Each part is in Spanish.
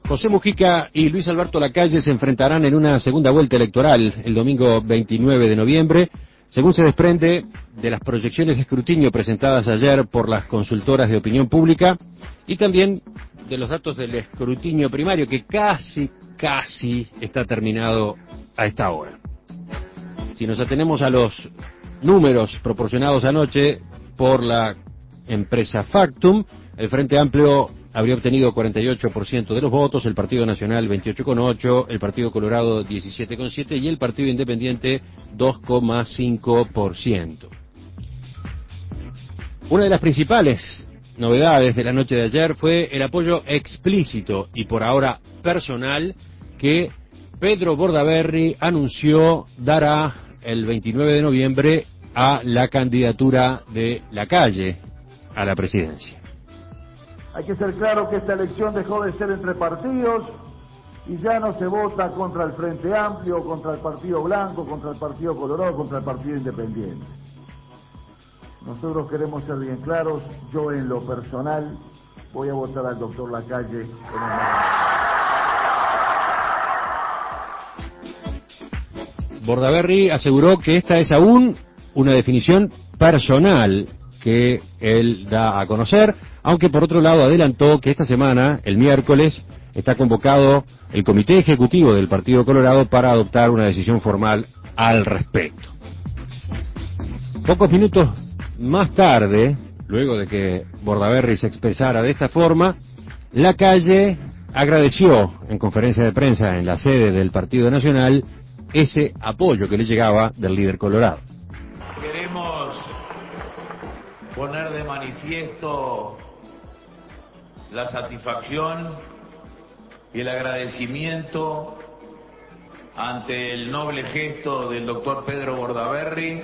José Mujica y Luis Alberto Lacalle se enfrentarán en una segunda vuelta electoral el domingo 29 de noviembre, según se desprende de las proyecciones de escrutinio presentadas ayer por las consultoras de opinión pública y también de los datos del escrutinio primario que casi está terminado a esta hora. Si nos atenemos a los números proporcionados anoche por la empresa Factum, el Frente Amplio habría obtenido 48% de los votos, el Partido Nacional 28,8%, el Partido Colorado 17,7% y el Partido Independiente 2,5%. Una de las principales novedades de la noche de ayer fue el apoyo explícito y por ahora personal que Pedro Bordaberry anunció dará el 29 de noviembre a la candidatura de Lacalle a la presidencia. Hay que ser claro que esta elección dejó de ser entre partidos y ya no se vota contra el Frente Amplio, contra el Partido Blanco, contra el Partido Colorado, contra el Partido Independiente. Nosotros queremos ser bien claros, yo en lo personal voy a votar al doctor Lacalle en el... Bordaberry aseguró que esta es aún una definición personal que él da a conocer, aunque por otro lado adelantó que esta semana, el miércoles, está convocado el Comité Ejecutivo del Partido Colorado para adoptar una decisión formal al respecto. Pocos minutos más tarde, luego de que Bordaberry se expresara de esta forma, Lacalle agradeció en conferencia de prensa en la sede del Partido Nacional ese apoyo que le llegaba del líder colorado. Queremos poner de manifiesto la satisfacción y el agradecimiento ante el noble gesto del doctor Pedro Bordaberry,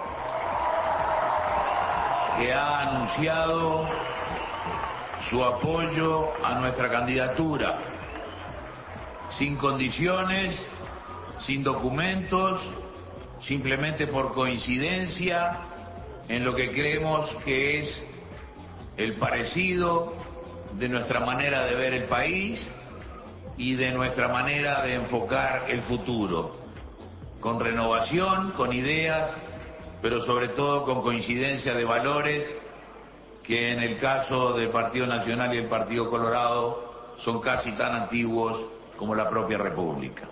que ha anunciado su apoyo a nuestra candidatura, sin condiciones, sin documentos, simplemente por coincidencia en lo que creemos que es el parecido de nuestra manera de ver el país y de nuestra manera de enfocar el futuro, con renovación, con ideas, pero sobre todo con coincidencia de valores que en el caso del Partido Nacional y el Partido Colorado son casi tan antiguos como la propia República.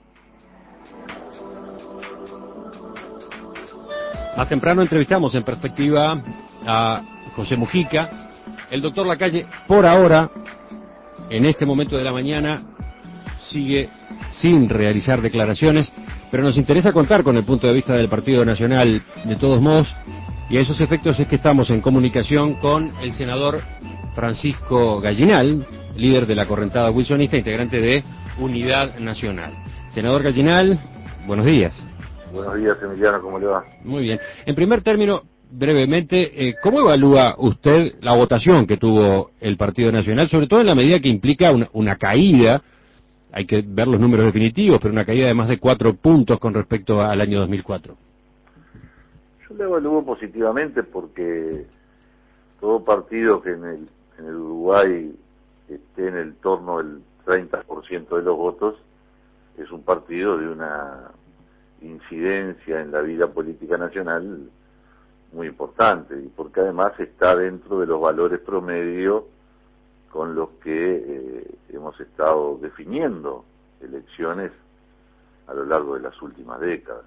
Más temprano entrevistamos en Perspectiva a José Mujica. El doctor Lacalle, por ahora, en este momento de la mañana, sigue sin realizar declaraciones, pero nos interesa contar con el punto de vista del Partido Nacional de todos modos, y a esos efectos es que estamos en comunicación con el senador Francisco Gallinal, líder de la correntada wilsonista, integrante de Unidad Nacional. Senador Gallinal, buenos días. Buenos días, Emiliano, ¿cómo le va? Muy bien. En primer término, brevemente, ¿cómo evalúa usted la votación que tuvo el Partido Nacional, sobre todo en la medida que implica una caída, hay que ver los números definitivos, pero una caída de más de 4 puntos con respecto al año 2004? Yo lo evalúo positivamente porque todo partido que en el Uruguay esté en el torno del 30% de los votos es un partido de una incidencia en la vida política nacional muy importante, y porque además está dentro de los valores promedio con los que hemos estado definiendo elecciones a lo largo de las últimas décadas.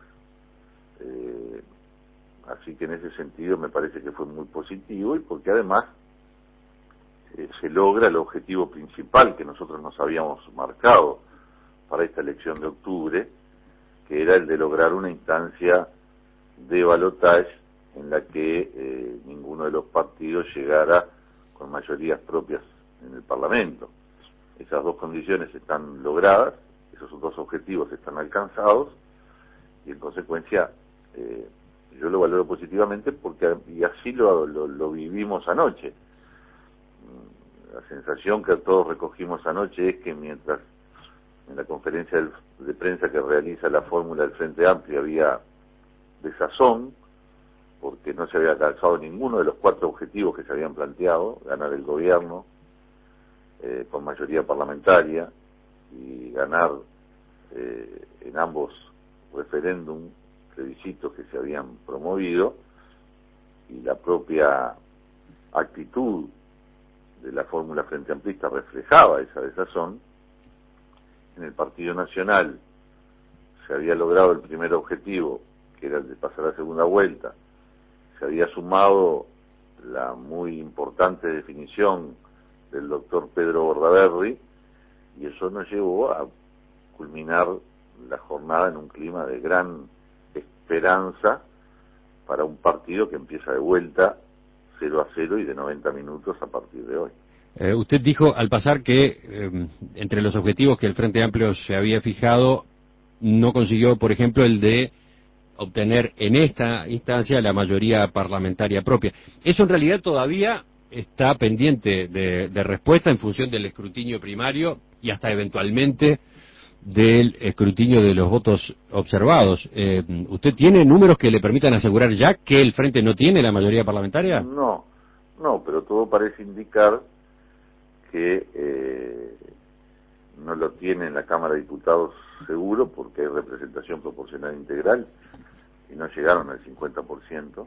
Así que en ese sentido me parece que fue muy positivo, y porque además se logra el objetivo principal que nosotros nos habíamos marcado para esta elección de octubre, que era el de lograr una instancia de balotaje en la que ninguno de los partidos llegara con mayorías propias en el Parlamento. Esas dos condiciones están logradas, esos dos objetivos están alcanzados, y en consecuencia yo lo valoro positivamente porque y así lo vivimos anoche. La sensación que todos recogimos anoche es que mientras en la conferencia de prensa que realiza la fórmula del Frente Amplio había desazón, porque no se había alcanzado ninguno de los 4 objetivos que se habían planteado: ganar el gobierno con mayoría parlamentaria, y ganar en ambos referéndum, plebiscitos que se habían promovido, y la propia actitud de la fórmula Frente Amplista reflejaba esa desazón. En el Partido Nacional se había logrado el primer objetivo, que era el de pasar a segunda vuelta. Se había sumado la muy importante definición del doctor Pedro Bordaberry, y eso nos llevó a culminar la jornada en un clima de gran esperanza para un partido que empieza de vuelta 0-0 y de 90 minutos a partir de hoy. Usted dijo al pasar que entre los objetivos que el Frente Amplio se había fijado, no consiguió, por ejemplo, el de obtener en esta instancia la mayoría parlamentaria propia. Eso en realidad todavía está pendiente de respuesta en función del escrutinio primario y hasta eventualmente del escrutinio de los votos observados. ¿Usted tiene números que le permitan asegurar ya que el Frente no tiene la mayoría parlamentaria? No, pero todo parece indicar que no lo tiene en la Cámara de Diputados seguro, porque hay representación proporcional integral y no llegaron al 50%,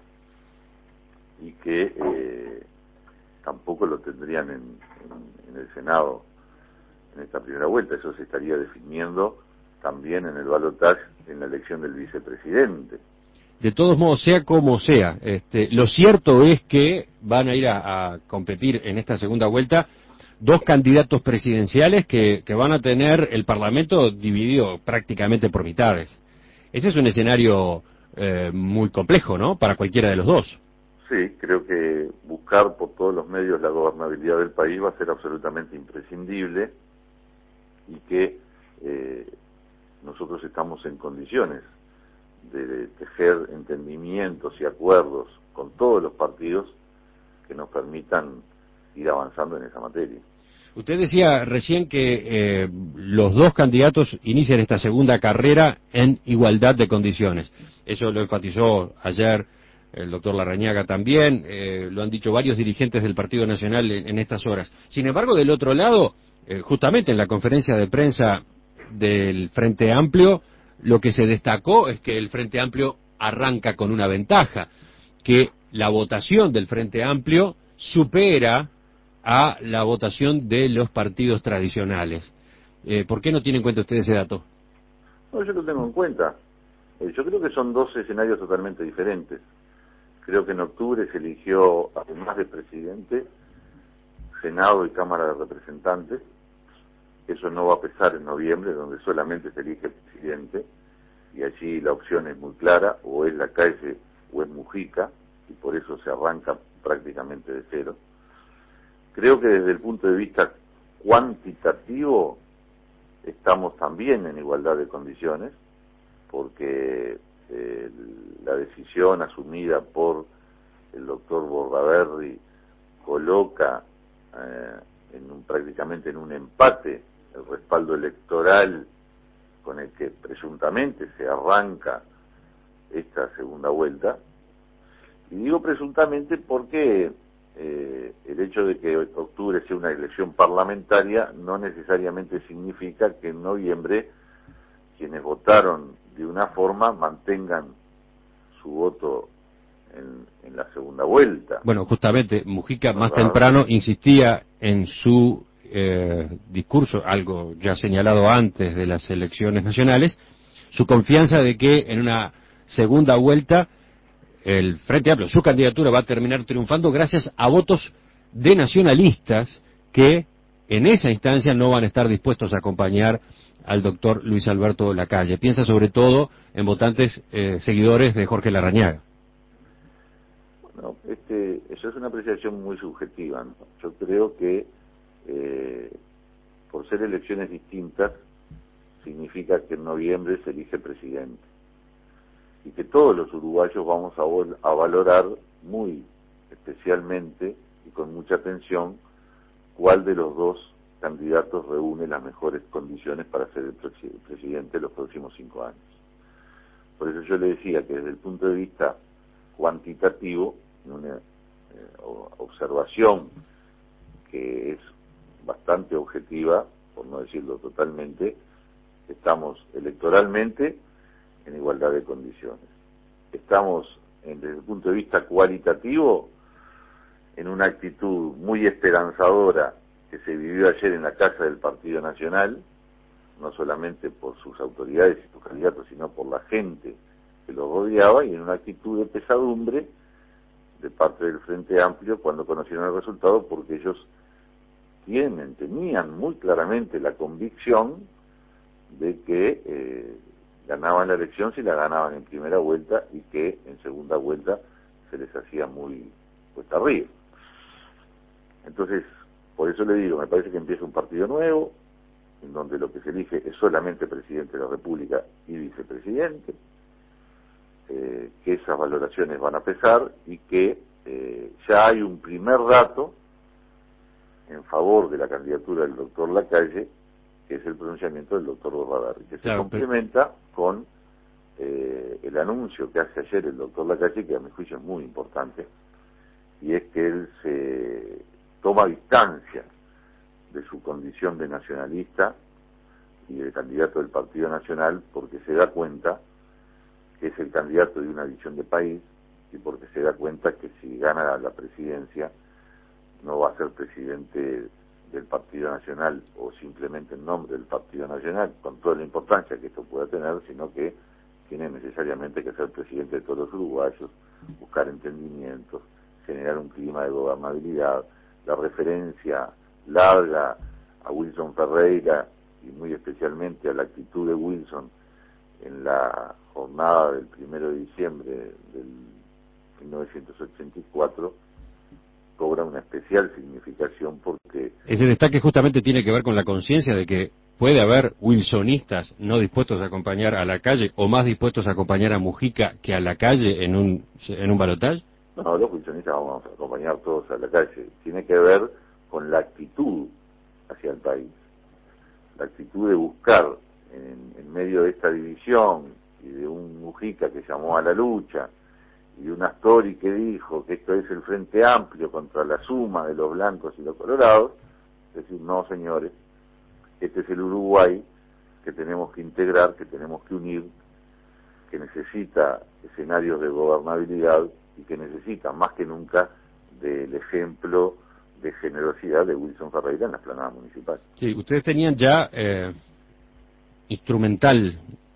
y que tampoco lo tendrían en el Senado en esta primera vuelta. Eso se estaría definiendo también en el balotaje en la elección del vicepresidente. De todos modos, sea como sea, lo cierto es que van a ir a competir en esta segunda vuelta dos candidatos presidenciales que van a tener el Parlamento dividido prácticamente por mitades. Ese es un escenario muy complejo, ¿no?, para cualquiera de los dos. Sí, creo que buscar por todos los medios la gobernabilidad del país va a ser absolutamente imprescindible, y que nosotros estamos en condiciones de tejer entendimientos y acuerdos con todos los partidos que nos permitan ir avanzando en esa materia. Usted decía recién que los dos candidatos inician esta segunda carrera en igualdad de condiciones. Eso lo enfatizó ayer el doctor Larrañaga también, lo han dicho varios dirigentes del Partido Nacional en estas horas. Sin embargo, del otro lado, justamente en la conferencia de prensa del Frente Amplio, lo que se destacó es que el Frente Amplio arranca con una ventaja, que la votación del Frente Amplio supera a la votación de los partidos tradicionales. ¿Por qué no tiene en cuenta usted ese dato? No, yo lo tengo en cuenta. Yo creo que son dos escenarios totalmente diferentes. Creo que en octubre se eligió, además de presidente, Senado y Cámara de Representantes. Eso no va a pesar en noviembre, donde solamente se elige presidente, y allí la opción es muy clara: o es Lacalle o es Mujica, y por eso se arranca prácticamente de cero. Creo que desde el punto de vista cuantitativo estamos también en igualdad de condiciones, porque la decisión asumida por el doctor Bordaberry coloca prácticamente en un empate el respaldo electoral con el que presuntamente se arranca esta segunda vuelta. Y digo presuntamente porque el hecho de que octubre sea una elección parlamentaria no necesariamente significa que en noviembre quienes votaron de una forma mantengan su voto en la segunda vuelta. Bueno, justamente Mujica más temprano insistía en su discurso, algo ya señalado antes de las elecciones nacionales, su confianza de que en una segunda vuelta el Frente Amplio, su candidatura, va a terminar triunfando gracias a votos de nacionalistas que en esa instancia no van a estar dispuestos a acompañar al doctor Luis Alberto Lacalle. Piensa sobre todo en votantes seguidores de Jorge Larrañaga. Bueno, eso es una apreciación muy subjetiva, ¿no? Yo creo que por ser elecciones distintas significa que en noviembre se elige presidente, y que todos los uruguayos vamos a valorar muy especialmente y con mucha atención cuál de los dos candidatos reúne las mejores condiciones para ser el presidente de los próximos 5 años. Por eso yo le decía que desde el punto de vista cuantitativo, una observación que es bastante objetiva, por no decirlo totalmente, estamos electoralmente en igualdad de condiciones. Estamos, desde el punto de vista cualitativo, en una actitud muy esperanzadora que se vivió ayer en la Casa del Partido Nacional, no solamente por sus autoridades y sus candidatos, sino por la gente que los rodeaba, y en una actitud de pesadumbre de parte del Frente Amplio cuando conocieron el resultado, porque ellos tenían muy claramente la convicción de que ganaban la elección si la ganaban en primera vuelta, y que en segunda vuelta se les hacía muy cuesta arriba. Entonces, por eso le digo, me parece que empieza un partido nuevo, en donde lo que se elige es solamente presidente de la República y vicepresidente, que esas valoraciones van a pesar, y que ya hay un primer dato en favor de la candidatura del doctor Lacalle, que es el pronunciamiento del doctor Bordaberry, que se complementa con el anuncio que hace ayer el doctor Lacalle, que a mi juicio es muy importante, y es que él se toma distancia de su condición de nacionalista y de candidato del Partido Nacional, porque se da cuenta que es el candidato de una visión de país, y porque se da cuenta que si gana la presidencia no va a ser presidente del Partido Nacional o simplemente en nombre del Partido Nacional, con toda la importancia que esto pueda tener, sino que tiene necesariamente que ser presidente de todos los uruguayos, buscar entendimientos, generar un clima de gobernabilidad. La referencia larga a Wilson Ferreira, y muy especialmente a la actitud de Wilson en la jornada del 1 de diciembre del 1984, cobra una especial significación, porque ese destaque justamente tiene que ver con la conciencia de que puede haber wilsonistas no dispuestos a acompañar a Lacalle, o más dispuestos a acompañar a Mujica que a Lacalle en un balotaje. No, los wilsonistas vamos a acompañar todos a Lacalle. Tiene que ver con la actitud hacia el país, la actitud de buscar en medio de esta división, y de un Mujica que llamó a la lucha, y de un Astori que dijo que esto es el Frente Amplio contra la suma de los blancos y los colorados, decir, no señores, este es el Uruguay que tenemos que integrar, que tenemos que unir, que necesita escenarios de gobernabilidad, y que necesita más que nunca del ejemplo de generosidad de Wilson Ferreira en la explanada municipal. Sí, ustedes tenían ya instrumental,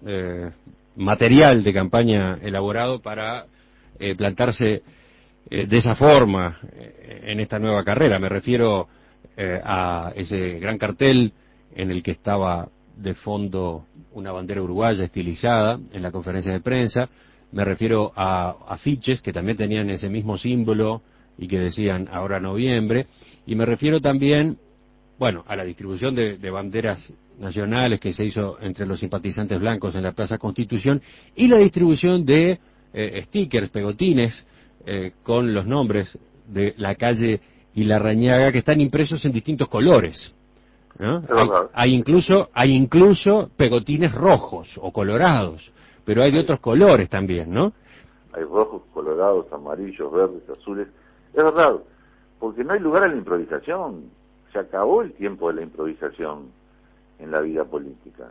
material de campaña elaborado para plantarse de esa forma en esta nueva carrera. Me refiero a ese gran cartel en el que estaba de fondo una bandera uruguaya estilizada en la conferencia de prensa. Me refiero a afiches que también tenían ese mismo símbolo y que decían ahora noviembre. Y me refiero también, bueno, a la distribución de banderas nacionales que se hizo entre los simpatizantes blancos en la Plaza Constitución, y la distribución de stickers, pegotines, con los nombres de Lacalle y Larrañaga, que están impresos en distintos colores, ¿no? Hay incluso pegotines rojos o colorados, pero hay de otros colores también, ¿no? Hay rojos, colorados, amarillos, verdes, azules. Es verdad, porque no hay lugar a la improvisación. Se acabó el tiempo de la improvisación en la vida política.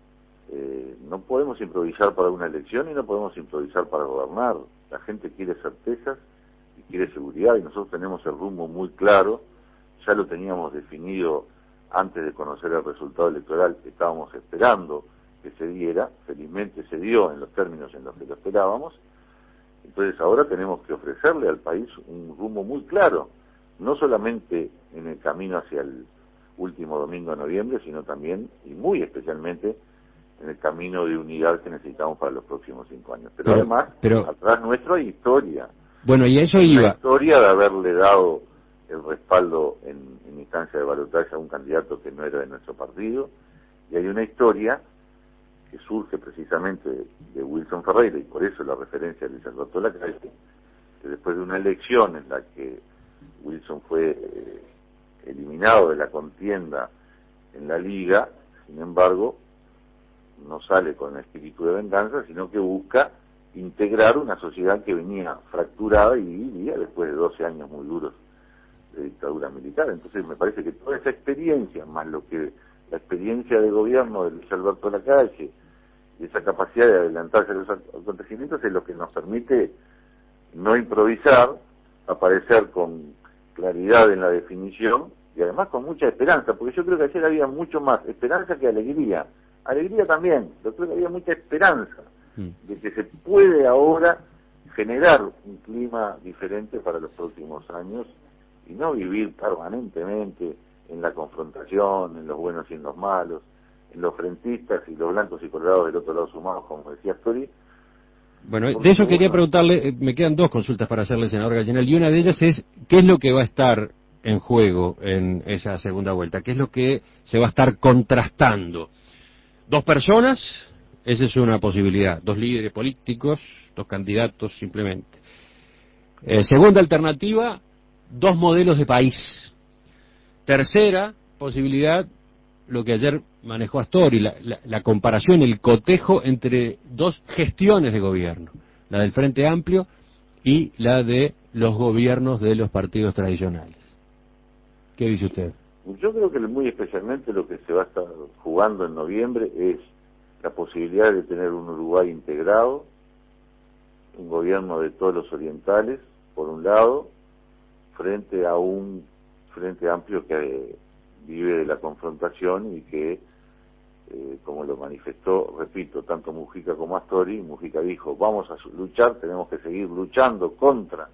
No podemos improvisar para una elección y no podemos improvisar para gobernar. La gente quiere certezas y quiere seguridad, y nosotros tenemos el rumbo muy claro. Ya lo teníamos definido antes de conocer el resultado electoral, estábamos esperando que se diera, felizmente se dio en los términos en los que lo esperábamos. Entonces ahora tenemos que ofrecerle al país un rumbo muy claro, no solamente en el camino hacia el último domingo de noviembre, sino también, y muy especialmente, en el camino de unidad que necesitamos para los próximos 5 años. Pero además, atrás nuestro hay historia. Bueno, y eso iba. La historia de haberle dado el respaldo en instancia de balotaje a un candidato que no era de nuestro partido, y hay una historia que surge precisamente de Wilson Ferreira, y por eso la referencia de Luis Alberto Lacalle, que después de una elección en la que Wilson fue eliminado de la contienda en la Liga, sin embargo, no sale con espíritu de venganza, sino que busca integrar una sociedad que venía fracturada y vivía después de 12 años muy duros de dictadura militar. Entonces me parece que toda esa experiencia, más lo que la experiencia de gobierno de Luis Alberto Lacalle y esa capacidad de adelantarse a los acontecimientos es lo que nos permite no improvisar, aparecer con claridad en la definición y además con mucha esperanza, porque yo creo que ayer había mucho más esperanza que alegría. Alegría también, yo creo que había mucha esperanza de que se puede ahora generar un clima diferente para los próximos años y no vivir permanentemente en la confrontación, en los buenos y en los malos, en los frentistas y los blancos y colorados del otro lado sumados, como decía Astori. Bueno, de eso quería preguntarle, me quedan dos consultas para hacerle, senador Gallinal, y una de ellas es, ¿qué es lo que va a estar en juego en esa segunda vuelta? ¿Qué es lo que se va a estar contrastando? ¿Dos personas? Esa es una posibilidad. Dos líderes políticos, dos candidatos simplemente. Segunda alternativa, dos modelos de país. Tercera posibilidad, lo que ayer manejó Astori, la comparación, el cotejo entre dos gestiones de gobierno, la del Frente Amplio y la de los gobiernos de los partidos tradicionales. ¿Qué dice usted? Yo creo que muy especialmente lo que se va a estar jugando en noviembre es la posibilidad de tener un Uruguay integrado, un gobierno de todos los orientales, por un lado, frente a un Frente Amplio que vive de la confrontación y que, como lo manifestó, repito, tanto Mujica como Astori, Mujica dijo, vamos a luchar, tenemos que seguir luchando contra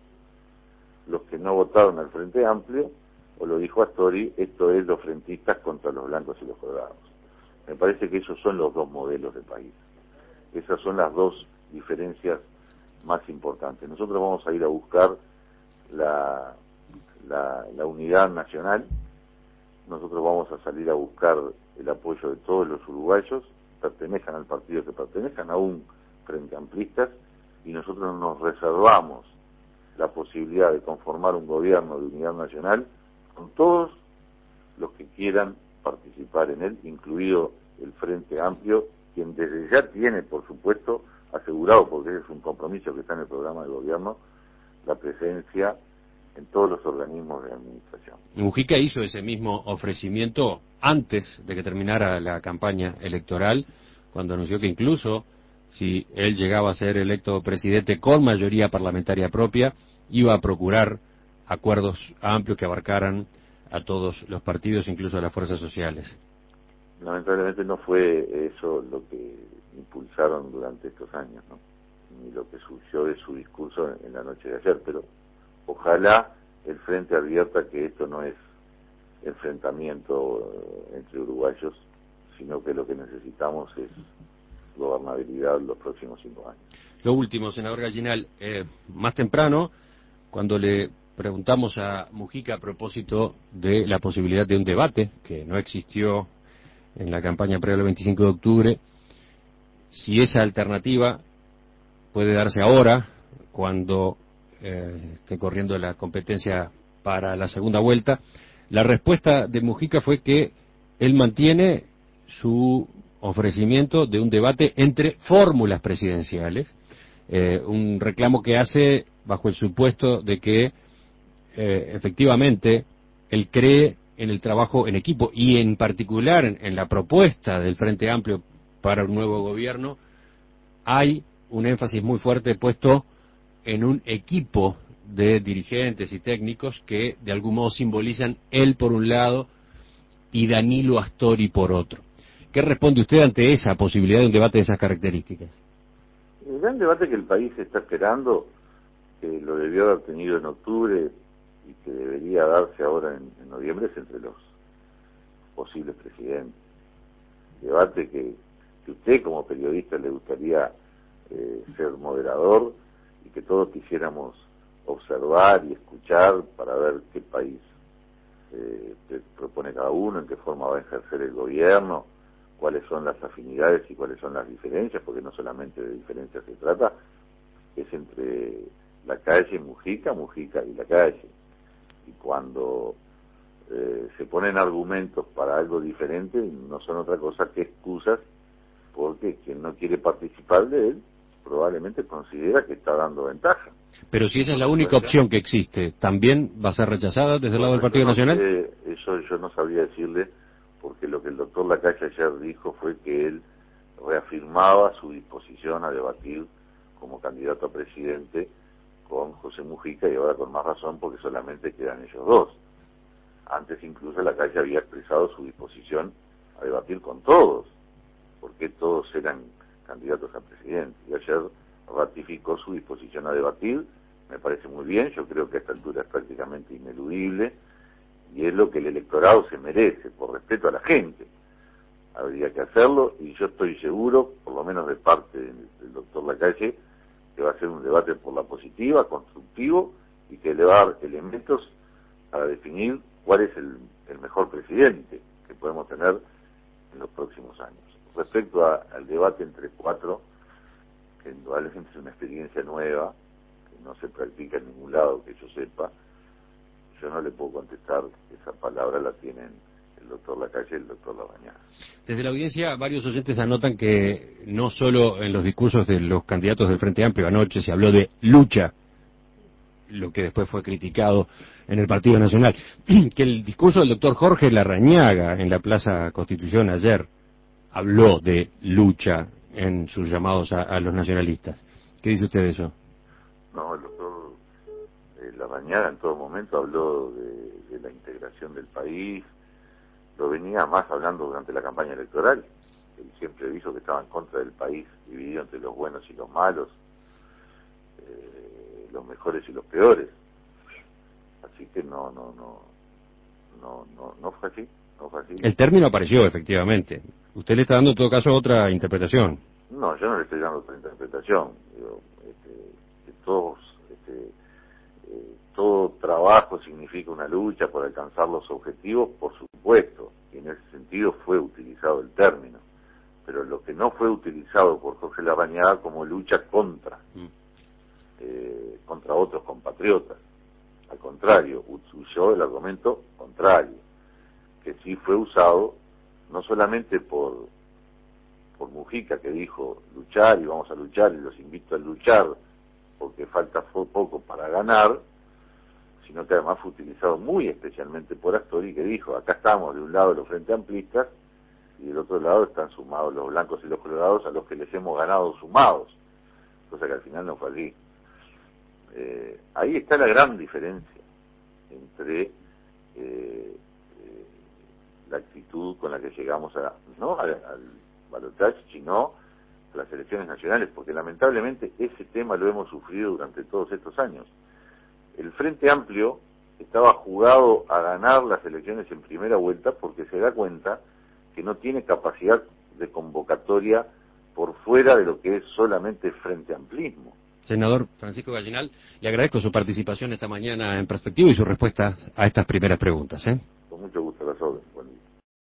los que no votaron al Frente Amplio, o lo dijo Astori, esto es los frentistas contra los blancos y los colorados. Me parece que esos son los dos modelos de país. Esas son las dos diferencias más importantes. Nosotros vamos a ir a buscar la unidad nacional, nosotros vamos a salir a buscar el apoyo de todos los uruguayos, pertenezcan al partido que pertenezcan, aún frente amplistas, y nosotros nos reservamos la posibilidad de conformar un gobierno de unidad nacional con todos los que quieran participar en él, incluido el Frente Amplio, quien desde ya tiene, por supuesto, asegurado, porque es un compromiso que está en el programa de gobierno, la presencia en todos los organismos de administración. Mujica hizo ese mismo ofrecimiento antes de que terminara la campaña electoral, cuando anunció que incluso si él llegaba a ser electo presidente con mayoría parlamentaria propia, iba a procurar acuerdos amplios que abarcaran a todos los partidos, incluso a las fuerzas sociales. Lamentablemente no fue eso lo que impulsaron durante estos años, ¿no? Ni lo que surgió de su discurso en la noche de ayer, pero ojalá el Frente advierta que esto no es enfrentamiento entre uruguayos, sino que lo que necesitamos es gobernabilidad en los próximos 5 años. Lo último, senador Gallinal, más temprano, cuando le preguntamos a Mujica a propósito de la posibilidad de un debate, que no existió en la campaña previa al 25 de octubre, si esa alternativa puede darse ahora, cuando esté corriendo la competencia para la segunda vuelta, la respuesta de Mujica fue que él mantiene su ofrecimiento de un debate entre fórmulas presidenciales, un reclamo que hace bajo el supuesto de que efectivamente él cree en el trabajo en equipo y en particular en la propuesta del Frente Amplio para un nuevo gobierno. Hay un énfasis muy fuerte puesto en un equipo de dirigentes y técnicos que de algún modo simbolizan él por un lado y Danilo Astori por otro. ¿Qué responde usted ante esa posibilidad de un debate de esas características? El gran debate que el país está esperando, que lo debió haber tenido en octubre y que debería darse ahora en noviembre, es entre los posibles presidentes. Debate que usted como periodista le gustaría ser moderador y que todos quisiéramos observar y escuchar para ver qué país propone cada uno, en qué forma va a ejercer el gobierno, cuáles son las afinidades y cuáles son las diferencias, porque no solamente de diferencias se trata, es entre Lacalle y Mujica y Lacalle. Y cuando se ponen argumentos para algo diferente, no son otra cosa que excusas, porque quien no quiere participar de él probablemente considera que está dando ventaja. Pero si esa es la única opción que existe, ¿también va a ser rechazada desde el lado del Partido Nacional? Eso yo no sabría decirle, porque lo que el doctor Lacalle ayer dijo fue que él reafirmaba su disposición a debatir como candidato a presidente con José Mujica, y ahora con más razón porque solamente quedan ellos dos. Antes incluso Lacalle había expresado su disposición a debatir con todos, porque todos eran candidatos a presidente, y ayer ratificó su disposición a debatir. Me parece muy bien, yo creo que a esta altura es prácticamente ineludible, y es lo que el electorado se merece, por respeto a la gente. Habría que hacerlo, y yo estoy seguro, por lo menos de parte del doctor Lacalle, que va a ser un debate por la positiva, constructivo, y que le va a dar elementos para definir cuál es el mejor presidente que podemos tener en los próximos años. Respecto al debate entre cuatro, que indudablemente es una experiencia nueva, que no se practica en ningún lado que yo sepa, yo no le puedo contestar, esa palabra la tienen el doctor Lacalle y el doctor Larrañaga. Desde la audiencia, varios oyentes anotan que no solo en los discursos de los candidatos del Frente Amplio anoche se habló de lucha, lo que después fue criticado en el Partido Nacional, que el discurso del doctor Jorge Larrañaga en la Plaza Constitución ayer habló de lucha en sus llamados a los nacionalistas. ¿Qué dice usted de eso? No, el doctor Larrañaga en todo momento habló de la integración del país, lo venía más hablando durante la campaña electoral. Él siempre dijo que estaba en contra del país dividido entre los buenos y los malos, los mejores y los peores. Así que no fue así, no fue así. El término apareció, efectivamente. Usted le está dando en todo caso otra interpretación. No, yo no le estoy dando otra interpretación. Digo, que todo trabajo significa una lucha por alcanzar los objetivos, por supuesto, y en ese sentido fue utilizado el término, pero lo que no fue utilizado por Jorge Larrañaga como lucha contra otros compatriotas. Al contrario, usó el argumento contrario, que sí fue usado no solamente por Mujica, que dijo luchar y vamos a luchar y los invito a luchar porque falta poco para ganar, sino que además fue utilizado muy especialmente por Astori, que dijo, acá estamos de un lado los frente amplistas y del otro lado están sumados los blancos y los colorados, a los que les hemos ganado sumados, cosa que al final no fue así. Ahí está la gran diferencia entre la actitud con la que llegamos no al balotaje, sino a las elecciones nacionales, porque lamentablemente ese tema lo hemos sufrido durante todos estos años. El Frente Amplio estaba jugado a ganar las elecciones en primera vuelta porque se da cuenta que no tiene capacidad de convocatoria por fuera de lo que es solamente Frente Amplismo. Senador Francisco Gallinal, le agradezco su participación esta mañana en Perspectiva y su respuesta a estas primeras preguntas.